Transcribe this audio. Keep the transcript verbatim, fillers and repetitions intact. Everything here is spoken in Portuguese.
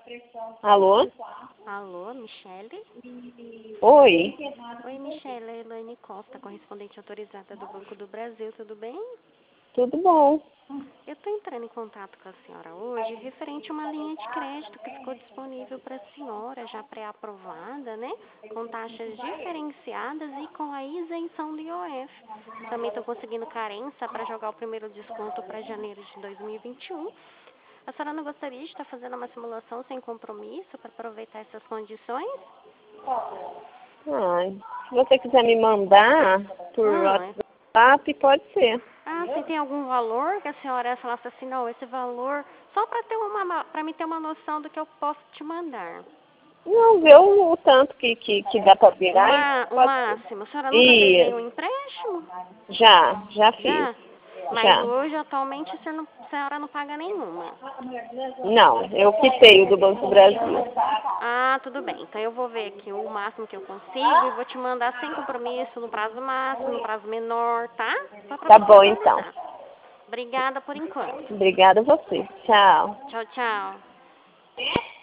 Alô? Alô, Michele? Oi. Oi, Michele, é Elaine Costa, correspondente autorizada do Banco do Brasil, tudo bem? Tudo bom? Eu estou entrando em contato com a senhora hoje referente a uma linha de crédito que ficou disponível para a senhora, já pré-aprovada, né? Com taxas diferenciadas e com a isenção do I O F. Também estou conseguindo carência para jogar o primeiro desconto para janeiro de dois mil e vinte e um. A senhora não gostaria de estar fazendo uma simulação sem compromisso para aproveitar essas condições? Ai, se você quiser me mandar por Hum, WhatsApp, pode ser. Ah, você tem algum valor que a senhora falasse assim, não, esse valor, só para ter uma, para mim ter uma noção do que eu posso te mandar. Não, vê o, o tanto que, que, que dá para virar e Uma, o pode máximo. A senhora nunca fez ser. nenhum empréstimo? Já, já fiz. Já? Mas Já. hoje, atualmente, a senhora não, a senhora não paga nenhuma. Não, eu quitei o do Banco do Brasil. Ah, tudo bem. Então eu vou ver aqui o máximo que eu consigo e vou te mandar sem compromisso, no prazo máximo, no prazo menor, tá? Só para Tá você bom, então. analisar. Obrigada por enquanto. Obrigada a você. Tchau. Tchau, tchau.